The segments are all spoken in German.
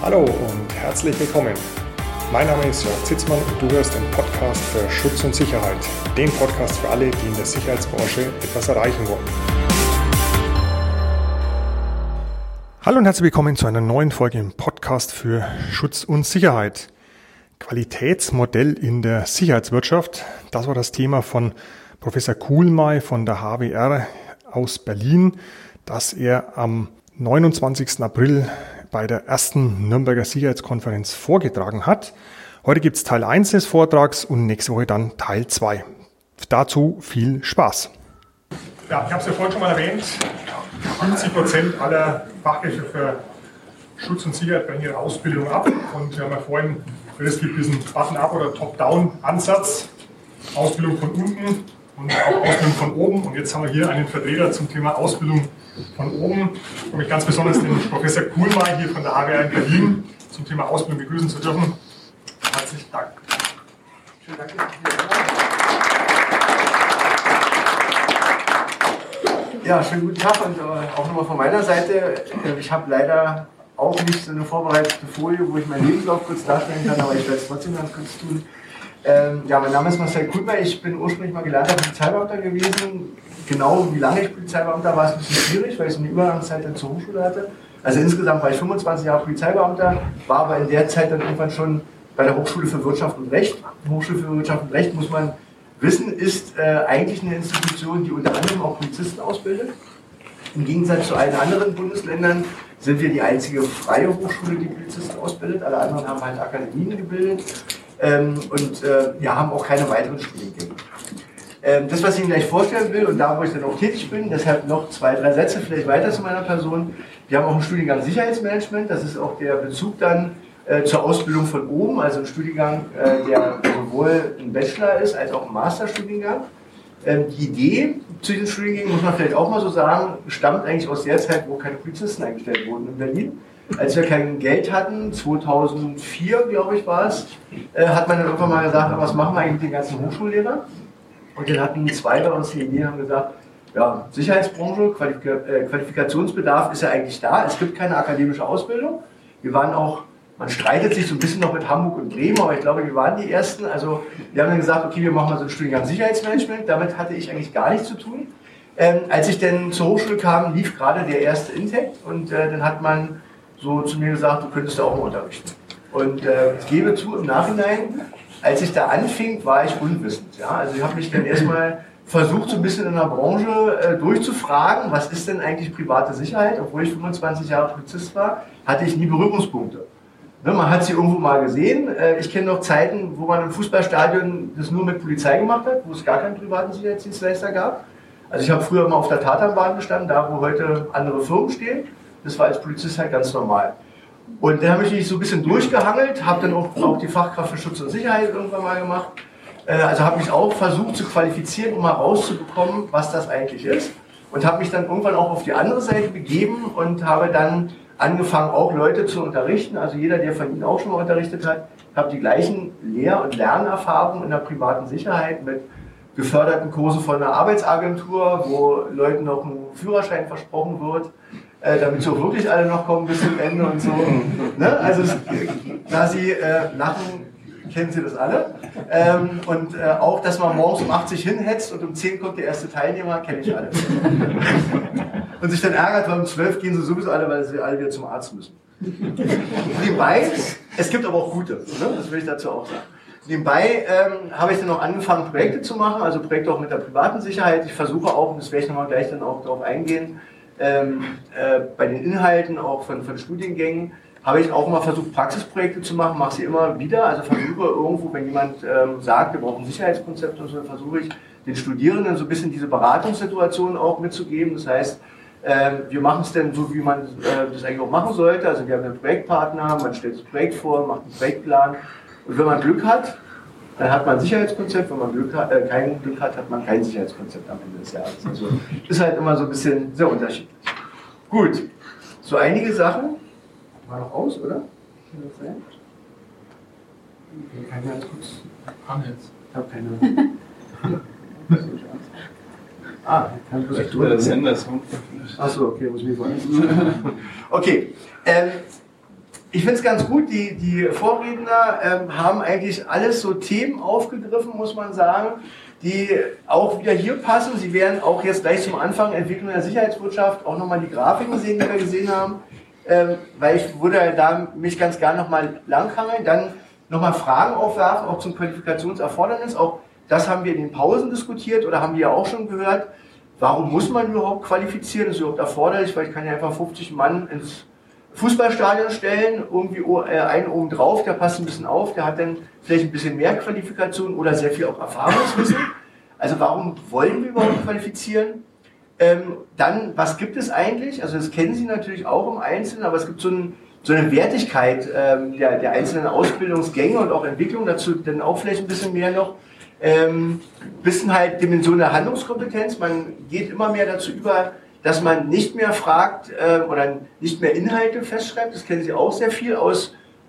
Hallo und herzlich willkommen. Mein Name ist Jörg Zitzmann und du hörst den Podcast für Schutz und Sicherheit. Den Podcast für alle, die in der Sicherheitsbranche etwas erreichen wollen. Hallo und herzlich willkommen zu einer neuen Folge im Podcast für Schutz und Sicherheit. Qualitätsmodell in der Sicherheitswirtschaft. Das war das Thema von Professor Kuhlmey von der HWR aus Berlin, das er am 29. April bei der ersten Nürnberger Sicherheitskonferenz vorgetragen hat. Heute gibt es Teil 1 des Vortrags und nächste Woche dann Teil 2. Dazu viel Spaß. Ja, ich habe es ja vorhin schon mal erwähnt, 50% aller Fachkräfte für Schutz und Sicherheit brechen ihre Ausbildung ab. Und wir haben ja vorhin, es gibt diesen Button-up oder Top-down-Ansatz, Ausbildung von unten und auch Ausbildung von oben. Und jetzt haben wir hier einen Vertreter zum Thema Ausbildung von oben. Ich freue mich ganz besonders, den Professor Kuhlmey hier von der HWR in Berlin zum Thema Ausbildung begrüßen zu dürfen. Herzlichen Dank. Schönen Dank. Ja, schönen guten Tag und auch nochmal von meiner Seite. Ich habe leider auch nicht so eine vorbereitete Folie, wo ich meinen Lebenslauf kurz darstellen kann, aber ich werde es trotzdem ganz kurz tun. Ja, mein Name ist Marcel Kuhlmey, ich bin ursprünglich mal gelernter Polizeibeamter gewesen. Genau wie lange ich Polizeibeamter war, ist ein bisschen schwierig, weil ich so eine Übergangszeit dann zur Hochschule hatte. Also insgesamt war ich 25 Jahre Polizeibeamter, war aber in der Zeit dann irgendwann schon bei der Hochschule für Wirtschaft und Recht. Die Hochschule für Wirtschaft und Recht, muss man wissen, ist eigentlich eine Institution, die unter anderem auch Polizisten ausbildet. Im Gegensatz zu allen anderen Bundesländern sind wir die einzige freie Hochschule, die Polizisten ausbildet. Alle anderen haben halt Akademien gebildet und haben auch keine weiteren Studiengänge. Das, was ich Ihnen gleich vorstellen will und da, wo ich dann auch tätig bin, deshalb noch 2, 3 Sätze vielleicht weiter zu meiner Person. Wir haben auch einen Studiengang Sicherheitsmanagement, das ist auch der Bezug dann zur Ausbildung von oben, also ein Studiengang, der sowohl ein Bachelor ist, als auch ein Masterstudiengang. Die Idee zu diesen Studiengängen, muss man vielleicht auch mal so sagen, stammt eigentlich aus der Zeit, wo keine Polizisten eingestellt wurden in Berlin. Als wir kein Geld hatten, 2004, glaube ich, war es, hat man dann irgendwann mal gesagt, was machen wir eigentlich mit den ganzen Hochschullehrern? Und dann hatten 2 bei uns die Idee, haben gesagt, ja, Sicherheitsbranche, Qualifikationsbedarf ist ja eigentlich da, es gibt keine akademische Ausbildung. Wir waren auch, man streitet sich so ein bisschen noch mit Hamburg und Bremen, aber ich glaube, wir waren die Ersten. Also wir haben dann gesagt, okay, wir machen mal so einen Studiengang Sicherheitsmanagement, damit hatte ich eigentlich gar nichts zu tun. Als ich dann zur Hochschule kam, lief gerade der erste Intake und dann hat man so zu mir gesagt, du könntest da auch mal unterrichten. Und ich gebe zu, im Nachhinein, als ich da anfing, war ich unwissend. Ja? Also ich habe mich dann erstmal versucht, so ein bisschen in der Branche durchzufragen, was ist denn eigentlich private Sicherheit? Obwohl ich 25 Jahre Polizist war, hatte ich nie Berührungspunkte. Ne, man hat sie irgendwo mal gesehen. Ich kenne noch Zeiten, wo man im Fußballstadion das nur mit Polizei gemacht hat, wo es gar keinen privaten Sicherheitsdienstleister gab. Also ich habe früher mal auf der Tatanbahn gestanden, da wo heute andere Firmen stehen. Das war als Polizist halt ganz normal. Und dann habe ich mich so ein bisschen durchgehangelt, habe dann auch die Fachkraft für Schutz und Sicherheit irgendwann mal gemacht. Also habe mich auch versucht zu qualifizieren, um mal rauszubekommen, was das eigentlich ist. Und habe mich dann irgendwann auch auf die andere Seite begeben und habe dann angefangen, auch Leute zu unterrichten. Also jeder, der von Ihnen auch schon mal unterrichtet hat, hat die gleichen Lehr- und Lernerfahrungen in der privaten Sicherheit mit geförderten Kursen von einer Arbeitsagentur, wo Leuten noch ein Führerschein versprochen wird, damit sie auch wirklich alle noch kommen bis zum Ende und so. Ne? Also da Sie lachen, kennen Sie das alle. Und auch, dass man morgens um 8 sich hinhetzt und um 10 kommt der erste Teilnehmer, kenne ich alle. Und sich dann ärgert, weil um 12 gehen sie sowieso alle, weil sie alle wieder zum Arzt müssen. Nebenbei, es gibt aber auch gute, ne? Das will ich dazu auch sagen. Nebenbei habe ich dann noch angefangen, Projekte zu machen, also Projekte auch mit der privaten Sicherheit. Ich versuche auch, und das werde ich nochmal gleich dann auch darauf eingehen, bei den Inhalten auch von Studiengängen, habe ich auch immer versucht, Praxisprojekte zu machen, mache sie immer wieder. Also versuche irgendwo, wenn jemand sagt, wir brauchen ein Sicherheitskonzept und so, versuche ich den Studierenden so ein bisschen diese Beratungssituation auch mitzugeben. Das heißt, wir machen es dann so, wie man das eigentlich auch machen sollte. Also wir haben einen Projektpartner, man stellt das Projekt vor, macht einen Projektplan. Und wenn man Glück hat, dann hat man ein Sicherheitskonzept. Wenn man kein Glück hat, hat man kein Sicherheitskonzept am Ende des Jahres. Also ist halt immer so ein bisschen sehr unterschiedlich. Gut, so einige Sachen. War noch aus, oder? Kann das sein? Ich kann ja kurz an jetzt. Ich habe keine. Kann ich durch. Achso, okay, muss ich mich woanders. Okay. Ich finde es ganz gut, die Vorredner haben eigentlich alles so Themen aufgegriffen, muss man sagen, die auch wieder hier passen. Sie werden auch jetzt gleich zum Anfang Entwicklung der Sicherheitswirtschaft auch nochmal die Grafiken sehen, die wir gesehen haben, weil ich würde da mich ganz gerne nochmal langhangeln, dann nochmal Fragen aufwerfen, auch zum Qualifikationserfordernis. Auch das haben wir in den Pausen diskutiert oder haben wir ja auch schon gehört. Warum muss man überhaupt qualifizieren? Das ist überhaupt erforderlich, weil ich kann ja einfach 50 Mann ins Fußballstadion stellen, irgendwie einen oben drauf, der passt ein bisschen auf, der hat dann vielleicht ein bisschen mehr Qualifikation oder sehr viel auch Erfahrungswissen. Also warum wollen wir überhaupt qualifizieren? Dann, was gibt es eigentlich? Also das kennen Sie natürlich auch im Einzelnen, aber es gibt so eine Wertigkeit der einzelnen Ausbildungsgänge und auch Entwicklung, dazu dann auch vielleicht ein bisschen mehr noch. Bisschen halt Dimension der Handlungskompetenz, man geht immer mehr dazu über, dass man nicht mehr fragt oder nicht mehr Inhalte festschreibt, das kennen Sie auch sehr viel aus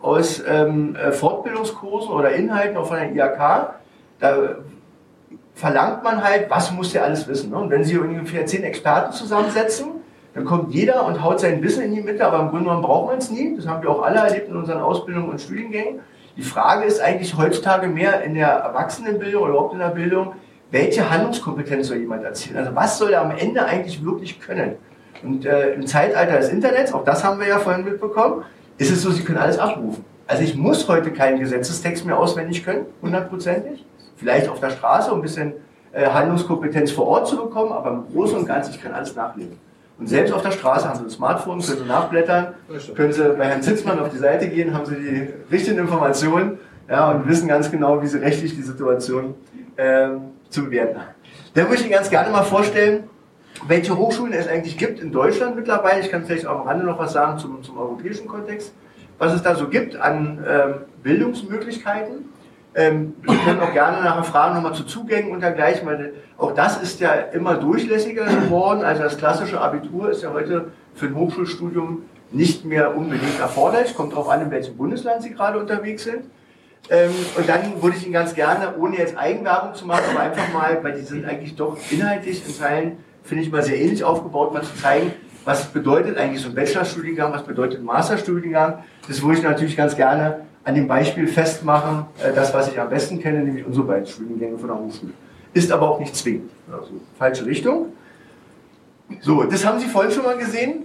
Fortbildungskursen oder Inhalten auch von der IHK. Da verlangt man halt, was muss der alles wissen. Ne? Und wenn Sie ungefähr 10 Experten zusammensetzen, dann kommt jeder und haut sein Wissen in die Mitte, aber im Grunde genommen braucht man es nie. Das haben wir auch alle erlebt in unseren Ausbildungen und Studiengängen. Die Frage ist eigentlich heutzutage mehr in der Erwachsenenbildung oder überhaupt in der Bildung, welche Handlungskompetenz soll jemand erzielen? Also was soll er am Ende eigentlich wirklich können? Und im Zeitalter des Internets, auch das haben wir ja vorhin mitbekommen, ist es so, Sie können alles abrufen. Also ich muss heute keinen Gesetzestext mehr auswendig können, 100%ig. Vielleicht auf der Straße, um ein bisschen Handlungskompetenz vor Ort zu bekommen, aber im Großen und Ganzen, ich kann alles nachlesen. Und selbst auf der Straße haben Sie ein Smartphone, können Sie nachblättern, können Sie bei Herrn Zitzmann auf die Seite gehen, haben Sie die richtigen Informationen, ja, und wissen ganz genau, wie Sie rechtlich die Situation zu bewerten haben. Da würde ich Ihnen ganz gerne mal vorstellen, welche Hochschulen es eigentlich gibt in Deutschland mittlerweile. Ich kann vielleicht auch am Rande noch was sagen zum europäischen Kontext, was es da so gibt an Bildungsmöglichkeiten. Wir können auch gerne nachher fragen, nochmal zu Zugängen und dergleichen, weil auch das ist ja immer durchlässiger geworden. Also das klassische Abitur ist ja heute für ein Hochschulstudium nicht mehr unbedingt erforderlich. Kommt darauf an, in welchem Bundesland Sie gerade unterwegs sind. Und dann würde ich Ihnen ganz gerne, ohne jetzt Eigenwerbung zu machen, aber einfach mal, weil die sind eigentlich doch inhaltlich in Teilen, finde ich mal sehr ähnlich aufgebaut, mal zu zeigen, was bedeutet eigentlich so ein Bachelorstudiengang, was bedeutet ein Masterstudiengang. Das würde ich natürlich ganz gerne an dem Beispiel festmachen, das, was ich am besten kenne, nämlich unsere beiden Studiengänge von der Hochschule. Ist aber auch nicht zwingend. Also falsche Richtung. So, das haben Sie vorhin schon mal gesehen.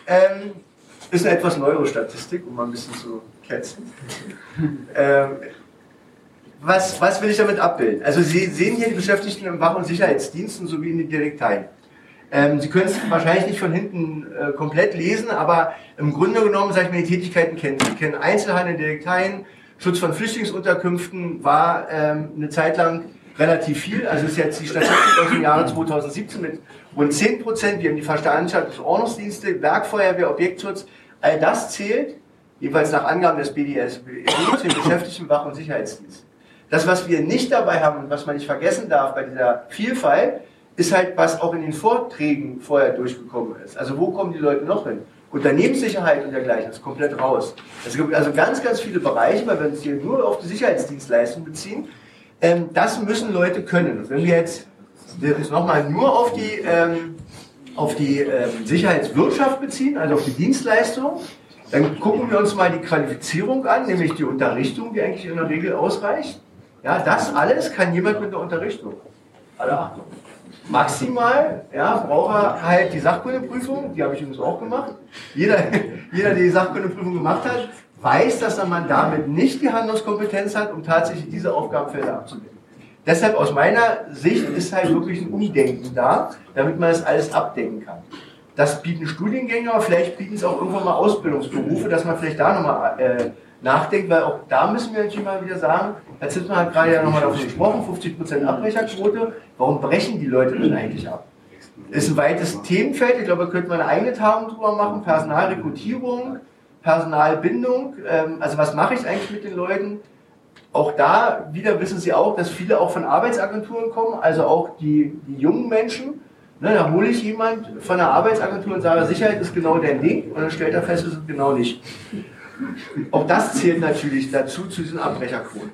Ist eine etwas neuere Statistik, um mal ein bisschen zu ketzen. Was will ich damit abbilden? Also Sie sehen hier die Beschäftigten im Wach- und Sicherheitsdiensten sowie in den Direkteien. Sie können es wahrscheinlich nicht von hinten komplett lesen, aber im Grunde genommen, sag ich mal, die Tätigkeiten kennen Sie. Sie kennen Einzelhandel, Direkteien, Schutz von Flüchtlingsunterkünften war eine Zeit lang relativ viel. Also ist jetzt die Statistik aus dem Jahre 2017 mit rund 10%. Wir haben die Veranstaltungsordnungsdienste, Werkfeuerwehr, Objektschutz. All das zählt, jeweils nach Angaben des BDSB, zu den Beschäftigten im Wach- und Sicherheitsdienst. Das, was wir nicht dabei haben und was man nicht vergessen darf bei dieser Vielfalt, ist halt, was auch in den Vorträgen vorher durchgekommen ist. Also wo kommen die Leute noch hin? Unternehmenssicherheit und dergleichen, das ist komplett raus. Es gibt also ganz, ganz viele Bereiche, weil wir uns hier nur auf die Sicherheitsdienstleistung beziehen, das müssen Leute können. Und wenn wir jetzt nochmal nur auf die Sicherheitswirtschaft beziehen, also auf die Dienstleistung, dann gucken wir uns mal die Qualifizierung an, nämlich die Unterrichtung, die eigentlich in der Regel ausreicht. Ja, das alles kann jemand mit der Unterrichtung. Alle Achtung. Maximal, ja, braucht er halt die Sachkundeprüfung, die habe ich übrigens auch gemacht. Jeder, der die Sachkundeprüfung gemacht hat, weiß, dass man damit nicht die Handlungskompetenz hat, um tatsächlich diese Aufgabenfelder abzudecken. Deshalb aus meiner Sicht ist halt wirklich ein Umdenken da, damit man das alles abdecken kann. Das bieten Studiengänge, aber vielleicht bieten es auch irgendwann mal Ausbildungsberufe, dass man vielleicht da nochmal nachdenkt, weil auch da müssen wir natürlich mal wieder sagen, Herr Zitzmann hat gerade ja nochmal davon gesprochen, 50% Abbrecherquote, warum brechen die Leute denn eigentlich ab? Ist ein weites Themenfeld, ich glaube, da könnte man eine eigene Tagung drüber machen, Personalrekrutierung, Personalbindung, also was mache ich eigentlich mit den Leuten? Auch da wieder wissen Sie auch, dass viele auch von Arbeitsagenturen kommen, also auch die jungen Menschen. Ne, da hole ich jemand von der Arbeitsagentur und sage, Sicherheit ist genau dein Ding, und dann stellt er fest, es ist genau nicht. Auch das zählt natürlich dazu, zu diesen Abbrecherquoten.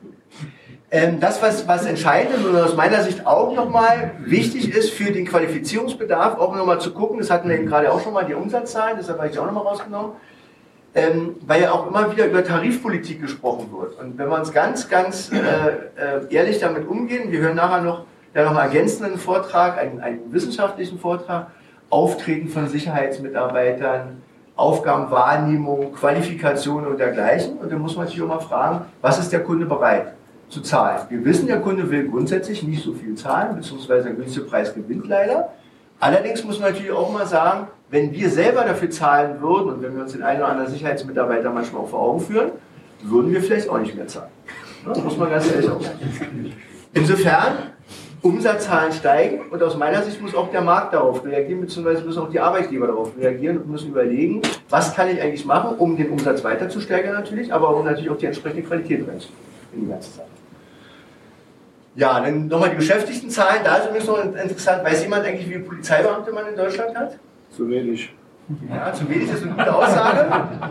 Das, was entscheidend ist und aus meiner Sicht auch nochmal wichtig ist für den Qualifizierungsbedarf, auch nochmal zu gucken, das hatten wir eben gerade auch schon mal, die Umsatzzahlen, das habe ich auch nochmal rausgenommen. weil ja auch immer wieder über Tarifpolitik gesprochen wird. Und wenn wir uns ganz ehrlich damit umgehen, wir hören nachher noch einen ergänzenden Vortrag, einen wissenschaftlichen Vortrag, Auftreten von Sicherheitsmitarbeitern, Aufgabenwahrnehmung, Qualifikation und dergleichen. Und dann muss man sich auch mal fragen, was ist der Kunde bereit zu zahlen? Wir wissen, der Kunde will grundsätzlich nicht so viel zahlen, beziehungsweise der günstige Preis gewinnt leider. Allerdings muss man natürlich auch mal sagen, wenn wir selber dafür zahlen würden und wenn wir uns den einen oder anderen Sicherheitsmitarbeiter manchmal auch vor Augen führen, würden wir vielleicht auch nicht mehr zahlen. Das muss man ganz ehrlich auch sagen. Insofern, Umsatzzahlen steigen und aus meiner Sicht muss auch der Markt darauf reagieren, beziehungsweise müssen auch die Arbeitgeber darauf reagieren und müssen überlegen, was kann ich eigentlich machen, um den Umsatz weiter zu steigern natürlich, aber um natürlich auch die entsprechende Qualität reinzubringen in die ganze Zeit. Ja, dann nochmal die Beschäftigtenzahlen. Da ist übrigens noch interessant. Weiß jemand eigentlich, wie viele Polizeibeamte man in Deutschland hat? Zu wenig. Ja, zu wenig ist eine gute Aussage.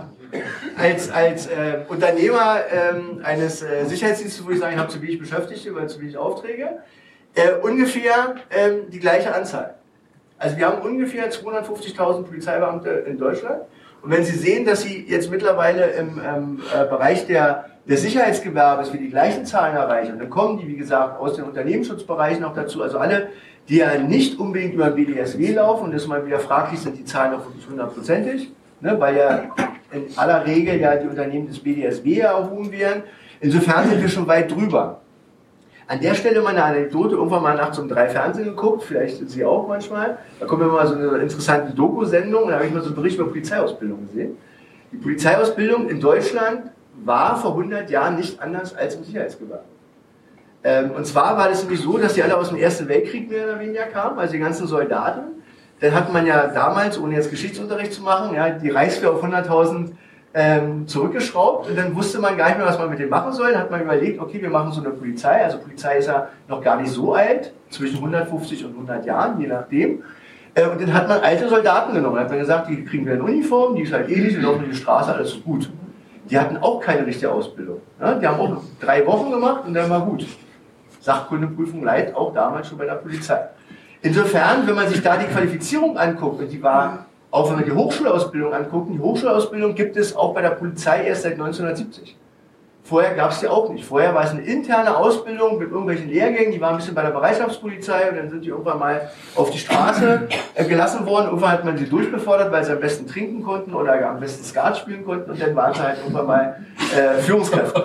Als Unternehmer eines Sicherheitsdienstes würde ich sagen, ich habe zu wenig Beschäftigte, weil zu wenig Aufträge. Ungefähr die gleiche Anzahl. Also wir haben ungefähr 250.000 Polizeibeamte in Deutschland. Und wenn Sie sehen, dass Sie jetzt mittlerweile im Bereich des Sicherheitsgewerbes wir die gleichen Zahlen erreichen, dann kommen die, wie gesagt, aus den Unternehmensschutzbereichen auch dazu. Also alle, die ja nicht unbedingt über den BDSW laufen, und das ist mal wieder fraglich, sind die Zahlen auch wirklich 100%ig, ne, weil ja in aller Regel ja die Unternehmen des BDSW erhoben werden. Insofern sind wir schon weit drüber. An der Stelle mal eine Anekdote, irgendwann mal nachts um 3 Fernsehen geguckt, vielleicht Sie auch manchmal. Da kommt immer mal so eine interessante Doku-Sendung, da habe ich mal so einen Bericht über Polizeiausbildung gesehen. Die Polizeiausbildung in Deutschland war vor 100 Jahren nicht anders als im Sicherheitsgewerbe. Und zwar war das nämlich so, dass die alle aus dem Ersten Weltkrieg mehr oder weniger kamen, also die ganzen Soldaten. Dann hat man ja damals, ohne jetzt Geschichtsunterricht zu machen, ja, die Reichswehr auf 100.000 zurückgeschraubt und dann wusste man gar nicht mehr, was man mit denen machen soll. Dann hat man überlegt, okay, wir machen so eine Polizei. Also Polizei ist ja noch gar nicht so alt, zwischen 150 und 100 Jahren, je nachdem. Und dann hat man alte Soldaten genommen. Dann hat man gesagt, die kriegen wir eine Uniform, die ist halt ähnlich, die laufen durch die Straße, alles ist gut. Die hatten auch keine richtige Ausbildung. Ja, die haben auch 3 Wochen gemacht und dann war gut. Sachkundeprüfung leidet auch damals schon bei der Polizei. Insofern, wenn man sich da die Qualifizierung anguckt, und die war, auch wenn wir die Hochschulausbildung angucken, die Hochschulausbildung gibt es auch bei der Polizei erst seit 1970. Vorher gab es die auch nicht. Vorher war es eine interne Ausbildung mit irgendwelchen Lehrgängen, die waren ein bisschen bei der Bereitschaftspolizei und dann sind die irgendwann mal auf die Straße gelassen worden. Irgendwann hat man sie durchbefordert, weil sie am besten trinken konnten oder am besten Skat spielen konnten und dann waren sie halt irgendwann mal Führungskräfte.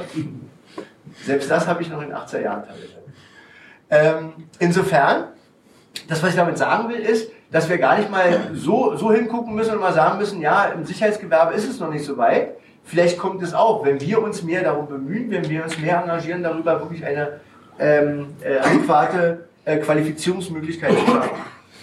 Selbst das habe ich noch in den 80er Jahren teilweise. Insofern, das, was ich damit sagen will, ist, dass wir gar nicht mal so hingucken müssen und mal sagen müssen, ja, im Sicherheitsgewerbe ist es noch nicht so weit. Vielleicht kommt es auch, wenn wir uns mehr darum bemühen, wenn wir uns mehr engagieren, darüber wirklich eine adäquate Qualifizierungsmöglichkeit zu schaffen.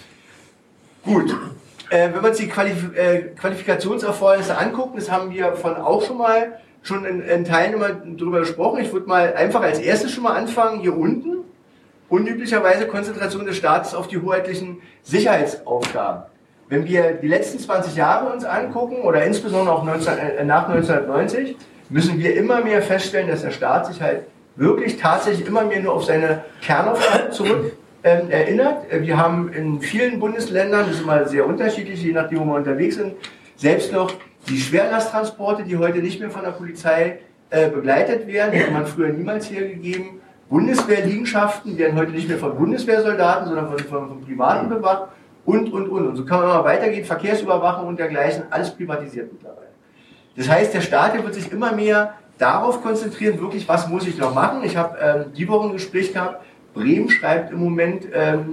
Gut, wenn wir uns die Qualifikationserfordernisse angucken, das haben wir auch schon in Teilen immer drüber gesprochen. Ich würde mal einfach als erstes schon mal anfangen, hier unten. Unüblicherweise Konzentration des Staates auf die hoheitlichen Sicherheitsaufgaben. Wenn wir die letzten 20 Jahre uns angucken, oder insbesondere auch nach 1990, müssen wir immer mehr feststellen, dass der Staat sich halt wirklich tatsächlich immer mehr nur auf seine Kernaufgaben zurück erinnert. Wir haben in vielen Bundesländern, das ist immer sehr unterschiedlich, je nachdem, wo wir unterwegs sind, selbst noch die Schwerlasttransporte, die heute nicht mehr von der Polizei begleitet werden, hätte man früher niemals hergegeben. Bundeswehrliegenschaften werden heute nicht mehr von Bundeswehrsoldaten, sondern von Privaten bewacht und. Und so kann man immer weitergehen, Verkehrsüberwachung und dergleichen, alles privatisiert mittlerweile. Das heißt, der Staat wird sich immer mehr darauf konzentrieren, wirklich, was muss ich noch machen. Ich habe die Woche ein Gespräch gehabt, Bremen schreibt im Moment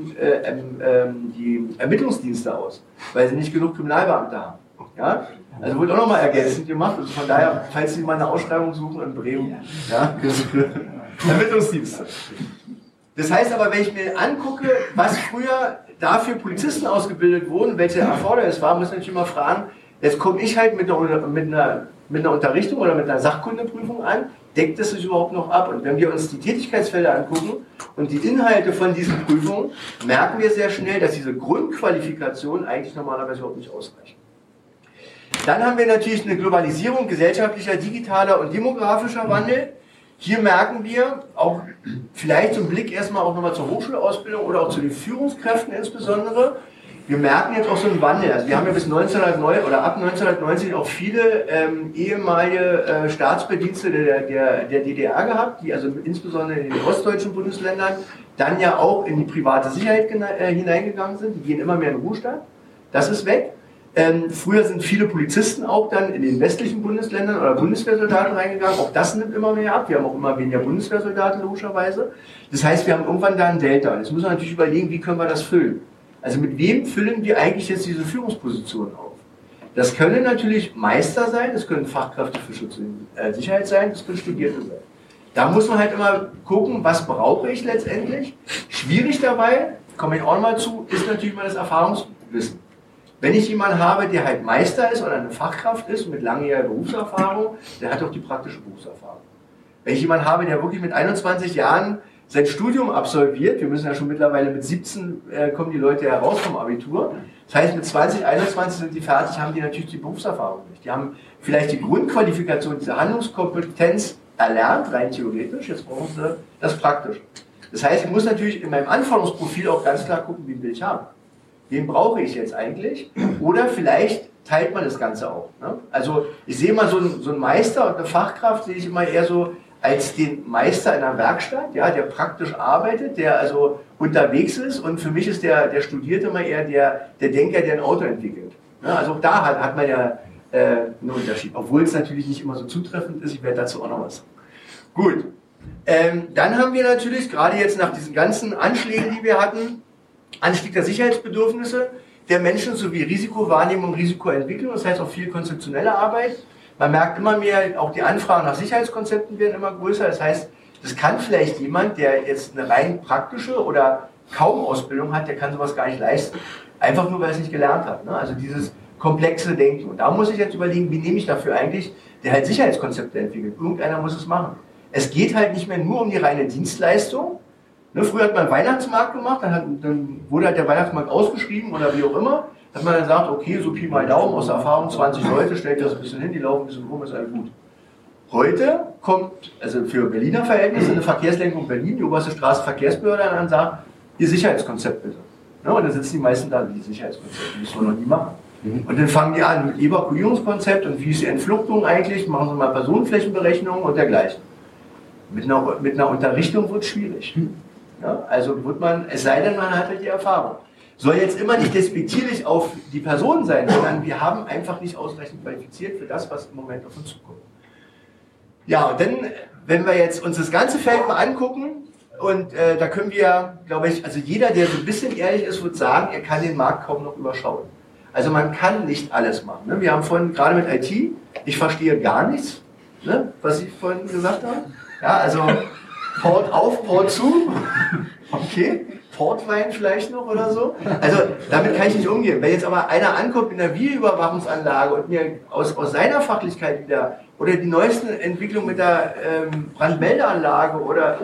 die Ermittlungsdienste aus, weil sie nicht genug Kriminalbeamte haben. Ja? Also wurde auch nochmal ergänzend gemacht. Also von daher, falls Sie mal eine Ausschreibung suchen in Bremen, ja, Ermittlungsdienste. Das heißt aber, wenn ich mir angucke, was früher dafür Polizisten ausgebildet wurden, welche Erfordernis war, muss ich natürlich immer fragen, jetzt komme ich halt mit einer Unterrichtung oder mit einer Sachkundeprüfung an, deckt das sich überhaupt noch ab? Und wenn wir uns die Tätigkeitsfelder angucken und die Inhalte von diesen Prüfungen, merken wir sehr schnell, dass diese Grundqualifikation eigentlich normalerweise überhaupt nicht ausreicht. Dann haben wir natürlich eine Globalisierung, gesellschaftlicher, digitaler und demografischer Wandel. Hier merken wir auch vielleicht zum Blick erstmal auch nochmal zur Hochschulausbildung oder auch zu den Führungskräften insbesondere, wir merken jetzt auch so einen Wandel. Also wir haben ja bis 1909 oder ab 1990 auch viele ehemalige Staatsbedienstete der DDR gehabt, die also insbesondere in den ostdeutschen Bundesländern dann ja auch in die private Sicherheit hineingegangen sind. Die gehen immer mehr in den Ruhestand. Das ist weg. Früher sind viele Polizisten auch dann in den westlichen Bundesländern oder Bundeswehrsoldaten reingegangen. Auch das nimmt immer mehr ab. Wir haben auch immer weniger Bundeswehrsoldaten logischerweise. Das heißt, wir haben irgendwann da ein Delta. Jetzt müssen wir natürlich überlegen, wie können wir das füllen. Also mit wem füllen wir eigentlich jetzt diese Führungspositionen auf? Das können natürlich Meister sein, das können Fachkräfte für Schutz und Sicherheit sein, das können Studierte sein. Da muss man halt immer gucken, was brauche ich letztendlich. Schwierig dabei, komme ich auch noch mal zu, ist natürlich mal das Erfahrungswissen. Wenn ich jemanden habe, der halt Meister ist oder eine Fachkraft ist mit langjähriger Berufserfahrung, der hat auch die praktische Berufserfahrung. Wenn ich jemanden habe, der wirklich mit 21 Jahren sein Studium absolviert, wir müssen ja schon mittlerweile mit 17 kommen die Leute heraus vom Abitur. Das heißt, mit 20, 21 sind die fertig, haben die natürlich die Berufserfahrung nicht. Die haben vielleicht die Grundqualifikation, diese Handlungskompetenz erlernt, rein theoretisch, jetzt brauchen sie das praktisch. Das heißt, ich muss natürlich in meinem Anforderungsprofil auch ganz klar gucken, wen will ich haben. Wen brauche ich jetzt eigentlich? Oder vielleicht teilt man das Ganze auch. Ne? Also ich sehe mal so einen Meister und eine Fachkraft, sehe ich immer eher so als den Meister in einer Werkstatt, ja, der praktisch arbeitet, der also unterwegs ist, und für mich ist der Studierte immer eher der Denker, der ein Auto entwickelt. Ja, also auch da hat man ja einen Unterschied, obwohl es natürlich nicht immer so zutreffend ist, ich werde dazu auch noch was sagen. Gut, dann haben wir natürlich, gerade jetzt nach diesen ganzen Anschlägen, die wir hatten, Anstieg der Sicherheitsbedürfnisse der Menschen sowie Risikowahrnehmung, Risikoentwicklung, das heißt auch viel konzeptionelle Arbeit. Man merkt immer mehr, auch die Anfragen nach Sicherheitskonzepten werden immer größer. Das heißt, das kann vielleicht jemand, der jetzt eine rein praktische oder kaum Ausbildung hat, der kann sowas gar nicht leisten. Einfach nur, weil er es nicht gelernt hat. Ne? Also dieses komplexe Denken. Und da muss ich jetzt überlegen, wie nehme ich dafür eigentlich, der halt Sicherheitskonzepte entwickelt. Irgendeiner muss es machen. Es geht halt nicht mehr nur um die reine Dienstleistung. Ne? Früher hat man einen Weihnachtsmarkt gemacht, dann wurde halt der Weihnachtsmarkt ausgeschrieben oder wie auch immer. Hat man dann gesagt, okay, so Pi mal Daumen, aus der Erfahrung 20 Leute, stellt das ein bisschen hin, die laufen ein bisschen rum, ist alles gut. Heute kommt, also für Berliner Verhältnisse, eine Verkehrslenkung Berlin, die oberste Straßenverkehrsbehörde, und dann sagt, ihr Sicherheitskonzept bitte. Ja, und dann sitzen die meisten da, die Sicherheitskonzepte, das wollen wir noch nie machen. Und dann fangen die an mit Evakuierungskonzept und wie ist die Entfluchtung eigentlich, machen sie mal Personenflächenberechnungen und dergleichen. Mit einer Unterrichtung wird es schwierig. Ja, also wird man, es sei denn, man hat halt die Erfahrung. Soll jetzt immer nicht despektierlich auf die Person sein, sondern wir haben einfach nicht ausreichend qualifiziert für das, was im Moment auf uns zukommt. Ja, und dann, wenn wir jetzt uns das ganze Feld mal angucken, und da können wir, glaube ich, also jeder, der so ein bisschen ehrlich ist, wird sagen, er kann den Markt kaum noch überschauen. Also man kann nicht alles machen. Ne? Wir haben vorhin, gerade mit IT, ich verstehe gar nichts, ne? Was ich vorhin gesagt habe. Ja, also Port auf, Port zu, okay. Portwein vielleicht noch oder so. Also damit kann ich nicht umgehen. Wenn jetzt aber einer ankommt in der Videoüberwachungsanlage und mir aus seiner Fachlichkeit wieder oder die neuesten Entwicklungen mit der Brandmeldeanlage oder,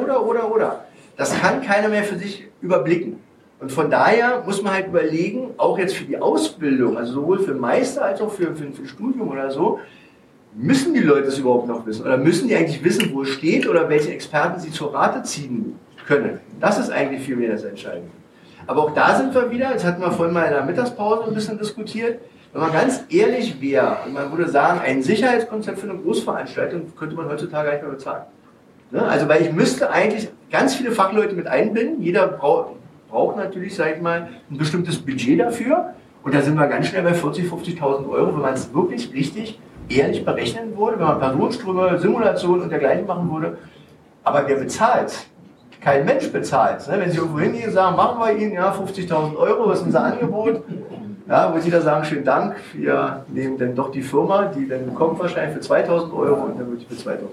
das kann keiner mehr für sich überblicken. Und von daher muss man halt überlegen, auch jetzt für die Ausbildung, also sowohl für Meister als auch für ein Studium oder so, müssen die Leute es überhaupt noch wissen? Oder müssen die eigentlich wissen, wo es steht oder welche Experten sie zur Rate ziehen können? Das ist eigentlich viel mehr das Entscheidende. Aber auch da sind wir wieder, das hatten wir vorhin mal in der Mittagspause ein bisschen diskutiert, wenn man ganz ehrlich wäre und man würde sagen, ein Sicherheitskonzept für eine Großveranstaltung könnte man heutzutage gar nicht mehr bezahlen. Ne? Also weil ich müsste eigentlich ganz viele Fachleute mit einbinden, jeder braucht natürlich, sag ich mal, ein bestimmtes Budget dafür, und da sind wir ganz schnell bei 40.000, 50.000 Euro, wenn man es wirklich richtig ehrlich berechnen würde, wenn man Personenströme, Simulationen und dergleichen machen würde. Aber wer bezahlt? Kein Mensch bezahlt. Ne? Wenn Sie irgendwo hingehen und sagen, machen wir Ihnen ja 50.000 Euro, was ist unser Angebot? Ja, wo Sie da sagen, schönen Dank, wir nehmen dann doch die Firma, die dann kommt wahrscheinlich für 2.000 Euro und dann wird die für 2.000 Euro.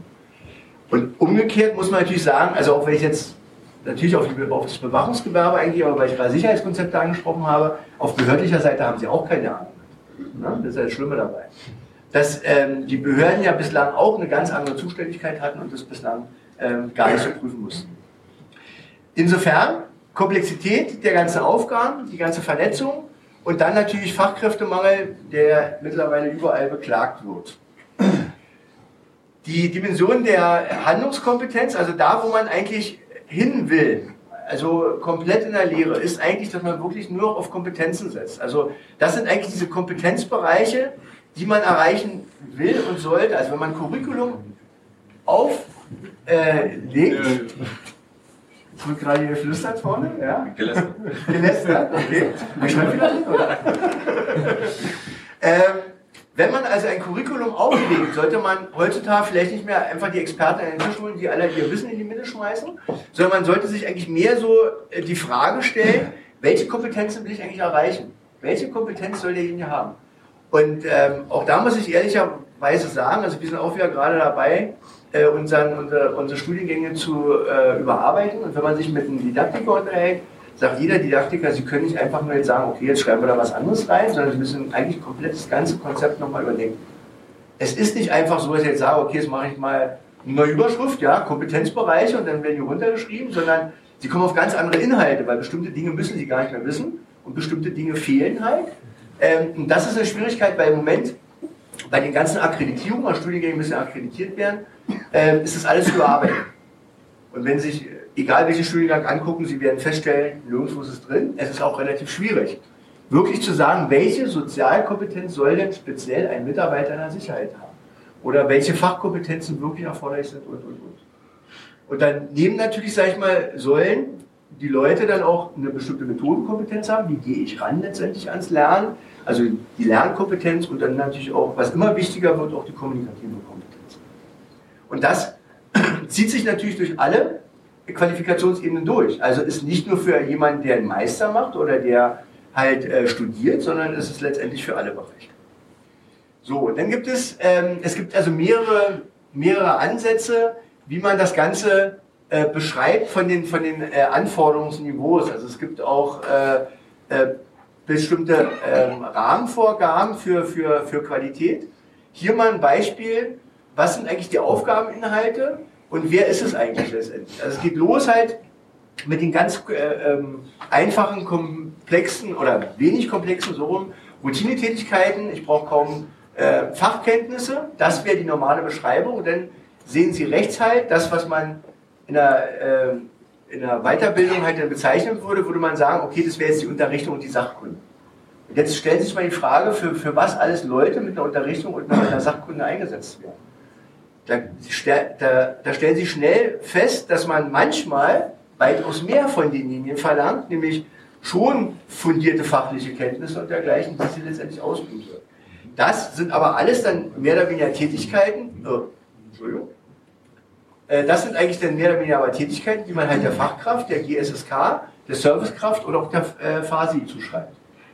Und umgekehrt muss man natürlich sagen, also auch wenn ich jetzt natürlich auf das Bewachungsgewerbe eingehe, aber weil ich gerade Sicherheitskonzepte angesprochen habe, auf behördlicher Seite haben Sie auch keine Ahnung. Ne? Das ist ja das Schlimme dabei. Dass die Behörden ja bislang auch eine ganz andere Zuständigkeit hatten und das bislang gar nicht so prüfen mussten. Insofern Komplexität der ganzen Aufgaben, die ganze Vernetzung und dann natürlich Fachkräftemangel, der mittlerweile überall beklagt wird. Die Dimension der Handlungskompetenz, also da, wo man eigentlich hin will, also komplett in der Lehre, ist eigentlich, dass man wirklich nur auf Kompetenzen setzt. Also das sind eigentlich diese Kompetenzbereiche, die man erreichen will und sollte. Also wenn man ein Curriculum auflegt, es wird gerade hier geflüstert vorne, ja? Gelästert. Gelästert, okay. Ich schreibe wieder hin, oder? Wenn man also ein Curriculum auflegt, sollte man heutzutage vielleicht nicht mehr einfach die Experten an den Tisch holen, die alle ihr Wissen in die Mitte schmeißen, sondern man sollte sich eigentlich mehr so die Frage stellen, welche Kompetenzen will ich eigentlich erreichen? Welche Kompetenz soll derjenige haben? Und auch da muss ich ehrlicherweise sagen, also wir sind auch wieder gerade dabei, unsere Studiengänge zu überarbeiten. Und wenn man sich mit einem Didaktiker unterhält, sagt jeder Didaktiker, sie können nicht einfach nur jetzt sagen, okay, jetzt schreiben wir da was anderes rein, sondern sie müssen eigentlich komplett das ganze Konzept nochmal überdenken. Es ist nicht einfach so, dass ich jetzt sage, okay, jetzt mache ich mal eine neue Überschrift, ja, Kompetenzbereiche und dann werden die runtergeschrieben, sondern sie kommen auf ganz andere Inhalte, weil bestimmte Dinge müssen sie gar nicht mehr wissen und bestimmte Dinge fehlen halt. Und das ist eine Schwierigkeit, weil im Moment bei den ganzen Akkreditierungen, als Studiengänge müssen akkreditiert werden, ist das alles überarbeitet. Und wenn Sie sich, egal welchen Studiengang angucken, Sie werden feststellen, nirgendwo ist es drin. Es ist auch relativ schwierig, wirklich zu sagen, welche Sozialkompetenz soll denn speziell ein Mitarbeiter in der Sicherheit haben? Oder welche Fachkompetenzen wirklich erforderlich sind und. Und daneben natürlich, sage ich mal, sollen die Leute dann auch eine bestimmte Methodenkompetenz haben. Wie gehe ich ran letztendlich ans Lernen? Also die Lernkompetenz und dann natürlich auch, was immer wichtiger wird, auch die kommunikative Kompetenz. Und das zieht sich natürlich durch alle Qualifikationsebenen durch. Also ist nicht nur für jemanden, der einen Meister macht oder der halt studiert, sondern es ist letztendlich für alle Bereiche. So, und dann gibt es gibt also mehrere Ansätze, wie man das Ganze beschreibt von den Anforderungsniveaus. Also es gibt auch bestimmte Rahmenvorgaben für Qualität. Hier mal ein Beispiel, was sind eigentlich die Aufgabeninhalte und wer ist es eigentlich letztendlich? Also es geht los halt mit den ganz einfachen, komplexen oder wenig komplexen, so rum, Routinetätigkeiten. Ich brauche kaum Fachkenntnisse, das wäre die normale Beschreibung. Und dann sehen Sie rechts halt, das, was man in der Weiterbildung halt dann bezeichnen würde man sagen, okay, das wäre jetzt die Unterrichtung und die Sachkunde. Und jetzt stellt sich mal die Frage, für was alles Leute mit einer Unterrichtung und einer Sachkunde eingesetzt werden. Da stellen Sie schnell fest, dass man manchmal weitaus mehr von denjenigen verlangt, nämlich schon fundierte fachliche Kenntnisse und dergleichen, die sie letztendlich ausüben sollen. Das sind aber alles dann mehr oder weniger Tätigkeiten, das sind eigentlich dann mehr oder weniger aber Tätigkeiten, die man halt der Fachkraft, der GSSK, der Servicekraft oder auch der FASI zuschreibt.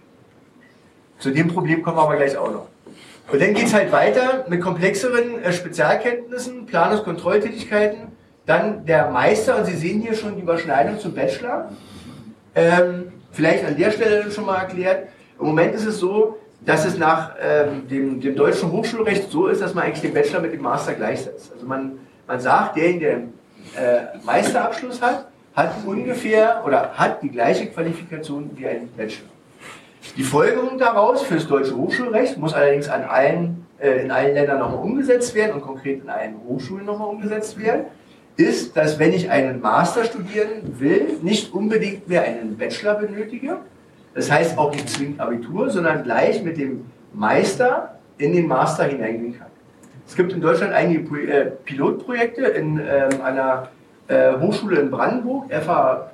Zu dem Problem kommen wir aber gleich auch noch. Und dann geht es halt weiter mit komplexeren Spezialkenntnissen, Planungskontrolltätigkeiten, dann der Meister, und Sie sehen hier schon die Überschneidung zum Bachelor. Vielleicht an der Stelle schon mal erklärt. Im Moment ist es so, dass es nach dem deutschen Hochschulrecht so ist, dass man eigentlich den Bachelor mit dem Master gleichsetzt. Also man sagt, derjenige, der einen Meisterabschluss hat ungefähr oder hat die gleiche Qualifikation wie ein Bachelor. Die Folgerung daraus für das deutsche Hochschulrecht muss allerdings in allen Ländern nochmal umgesetzt werden und konkret in allen Hochschulen nochmal umgesetzt werden, ist, dass wenn ich einen Master studieren will, nicht unbedingt mehr einen Bachelor benötige. Das heißt auch nicht zwingend Abitur, sondern gleich mit dem Meister in den Master hineingehen kann. Es gibt in Deutschland einige Pilotprojekte in einer Hochschule in Brandenburg, FH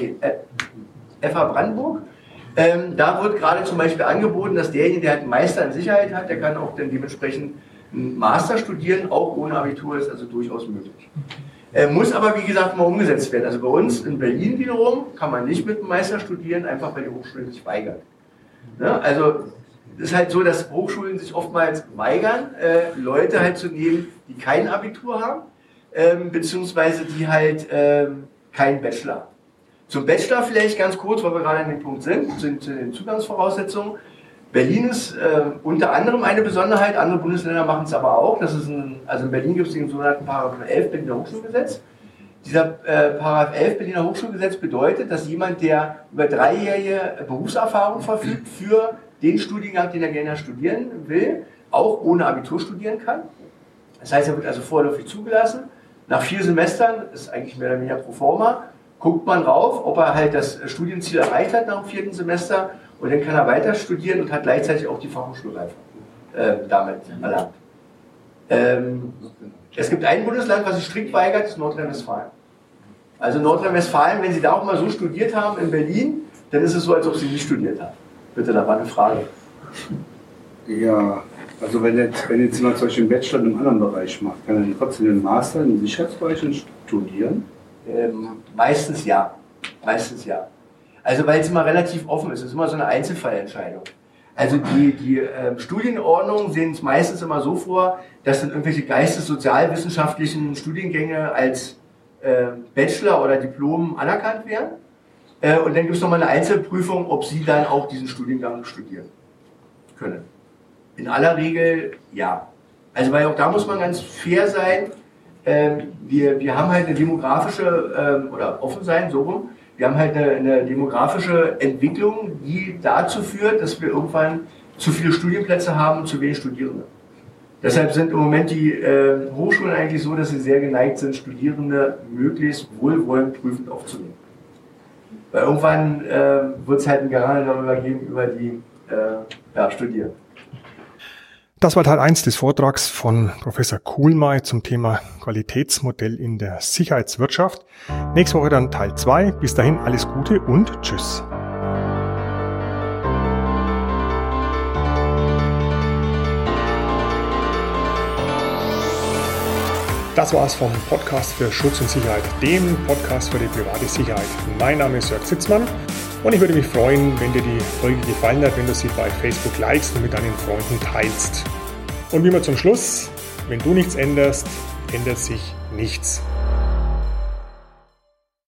Brandenburg. Da wird gerade zum Beispiel angeboten, dass derjenige, der einen Meister in Sicherheit hat, der kann auch dann dementsprechend einen Master studieren, auch ohne Abitur, ist also durchaus möglich. Muss aber, wie gesagt, mal umgesetzt werden. Also bei uns in Berlin wiederum kann man nicht mit einem Meister studieren, einfach weil die Hochschule sich weigert. Ne? Also es ist halt so, dass Hochschulen sich oftmals weigern, Leute halt zu nehmen, die kein Abitur haben, beziehungsweise die halt keinen Bachelor haben. Zum Bachelor vielleicht ganz kurz, weil wir gerade an dem Punkt sind, zu den Zugangsvoraussetzungen. Berlin ist unter anderem eine Besonderheit, andere Bundesländer machen es aber auch. Also in Berlin gibt es den sogenannten Paragraph 11 Berliner Hochschulgesetz. Dieser Paragraph 11 Berliner Hochschulgesetz bedeutet, dass jemand, der über 3-jährige Berufserfahrung verfügt, für den Studiengang, den er gerne studieren will, auch ohne Abitur studieren kann. Das heißt, er wird also vorläufig zugelassen. Nach 4 Semestern, ist eigentlich mehr oder weniger pro forma, guckt man rauf, ob er halt das Studienziel erreicht hat nach dem 4. Semester und dann kann er weiter studieren und hat gleichzeitig auch die Fachhochschulreife damit erlangt. Es gibt ein Bundesland, was sich strikt weigert, das ist Nordrhein-Westfalen. Also Nordrhein-Westfalen, wenn Sie da auch mal so studiert haben in Berlin, dann ist es so, als ob Sie nicht studiert haben. Bitte, da war eine Frage. Ja, also wenn jetzt jemand zum Beispiel einen Bachelor in einem anderen Bereich macht, kann er dann trotzdem den Master im Sicherheitsbereich studieren? Meistens ja. Meistens ja. Also weil es immer relativ offen ist. Es ist immer so eine Einzelfallentscheidung. Also die Studienordnungen sehen es meistens immer so vor, dass dann irgendwelche geistessozialwissenschaftlichen Studiengänge als Bachelor oder Diplom anerkannt werden. Und dann gibt es nochmal eine Einzelprüfung, ob Sie dann auch diesen Studiengang studieren können. In aller Regel ja. Also weil auch da muss man ganz fair sein. Wir haben halt eine demografische, oder offen sein, so rum, wir haben halt eine demografische Entwicklung, die dazu führt, dass wir irgendwann zu viele Studienplätze haben und zu wenig Studierende. Deshalb sind im Moment die Hochschulen eigentlich so, dass sie sehr geneigt sind, Studierende möglichst wohlwollend prüfend aufzunehmen. Weil irgendwann wird es halt ein Gerangel darüber geben, über die Studieren. Das war Teil 1 des Vortrags von Professor Kuhlmeier zum Thema Qualitätsmodell in der Sicherheitswirtschaft. Nächste Woche dann Teil 2. Bis dahin alles Gute und tschüss. Das war's vom Podcast für Schutz und Sicherheit, dem Podcast für die private Sicherheit. Mein Name ist Jörg Sitzmann und ich würde mich freuen, wenn dir die Folge gefallen hat, wenn du sie bei Facebook likest und mit deinen Freunden teilst. Und wie immer zum Schluss, wenn du nichts änderst, ändert sich nichts.